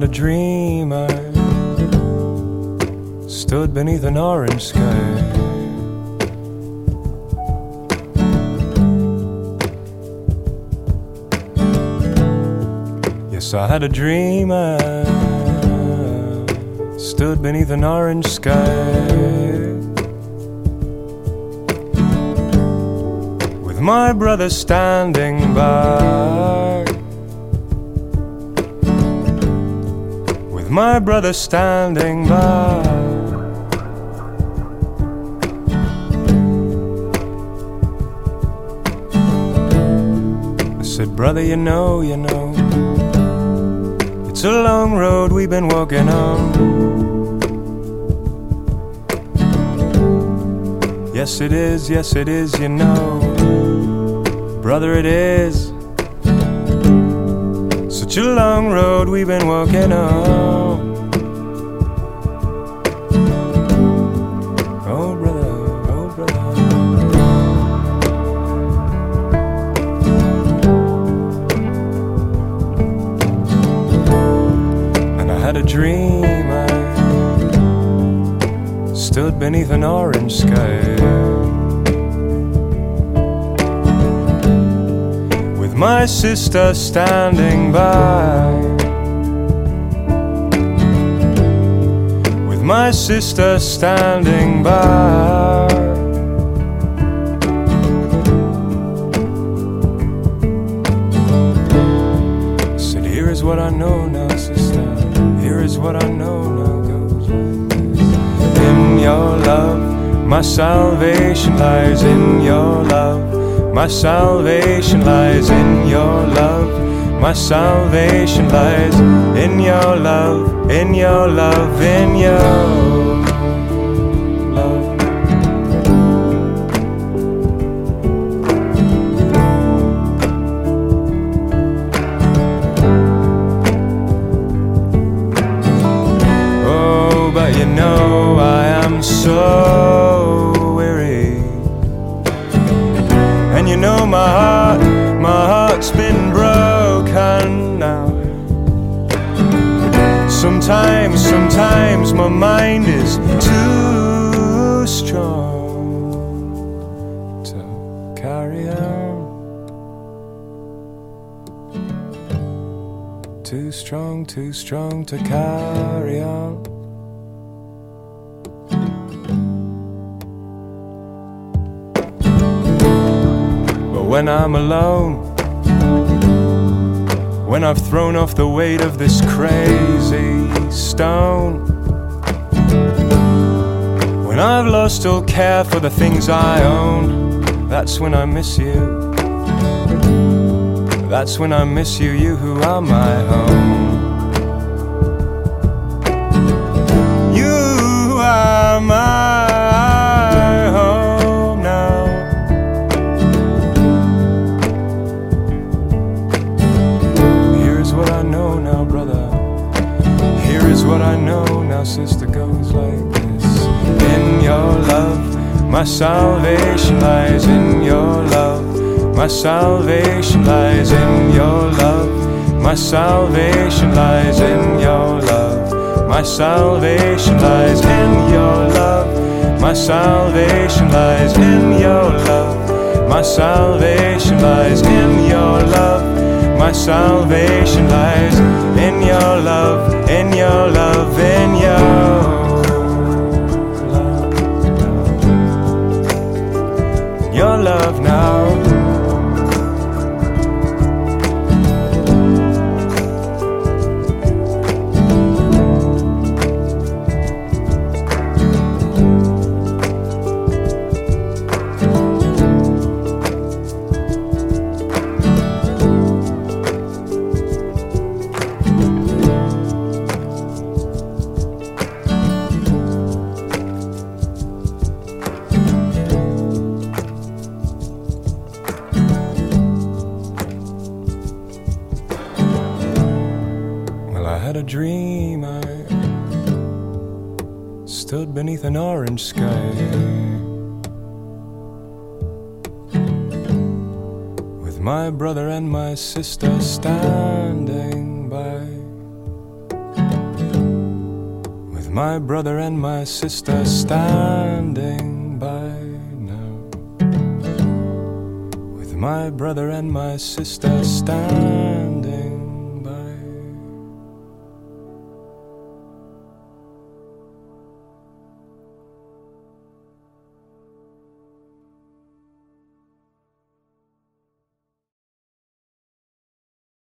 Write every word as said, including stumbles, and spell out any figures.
had a dream. I stood beneath an orange sky. Yes, I had a dream. I stood beneath an orange sky, with my brother standing by, with my brother standing by. I said, brother, you know, you know, it's a long road we've been walking on. Yes, it is, yes, it is, you know, brother, it is. Such a long road we've been walking on. Oh, brother, oh, brother. And I had a dream. I stood beneath an orange sky, with my sister standing by, with my sister standing by. I said, here is what I know now, sister, here is what I know now. In your love, my salvation lies. In your love, my salvation lies. In your love, my salvation lies. In your love, in your love, in your love. Oh, but you know I am so weary, and you know my heart, my heart's been broken now. Sometimes, sometimes my mind is too strong to carry on. Too strong, too strong to carry on. When I'm alone, when I've thrown off the weight of this crazy stone, when I've lost all care for the things I own, that's when I miss you. That's when I miss you, you who are my home. You are my home now. Here's what I know now, brother. Here is what I know now, sister, goes like this. In your love, my salvation lies. In your love, my salvation lies. In your love, my salvation lies. In your love, my salvation lies. In your love, my salvation lies. In your love, my salvation lies. In your love, my salvation lies. In your love, in your love, in your love, your love now. A dream, I stood beneath an orange sky, with my brother and my sister standing by. my brother and my sister standing by now. With my brother and my sister standing